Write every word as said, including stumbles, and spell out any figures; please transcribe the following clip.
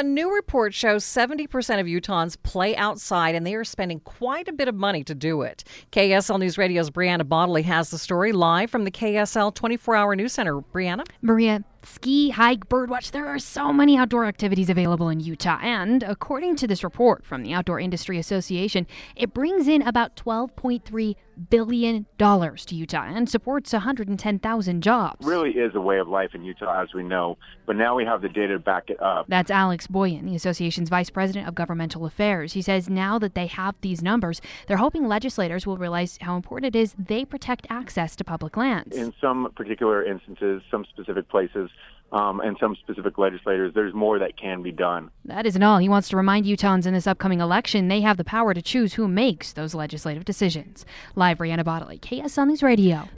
a new report shows seventy percent of Utahns play outside, and they are spending quite a bit of money to do it. K S L News Radio's Brianna Bodley has the story live from the K S L twenty-four hour News Center. Brianna? Maria, ski, hike, birdwatch, there are so many outdoor activities available in Utah. And according to this report from the Outdoor Industry Association, it brings in about twelve point three billion dollars to Utah and supports one hundred ten thousand jobs. It really is a way of life in Utah, as we know, but now we have the data to back it up. That's Alex Boyan, the association's vice president of governmental affairs. He says now that they have these numbers, they're hoping legislators will realize how important it is they protect access to public lands. In some particular instances, some specific places, Um, and some specific legislators, there's more that can be done. That isn't all. He wants to remind Utahns in this upcoming election they have the power to choose who makes those legislative decisions. Live, Brianna Bodley, K S L News Radio.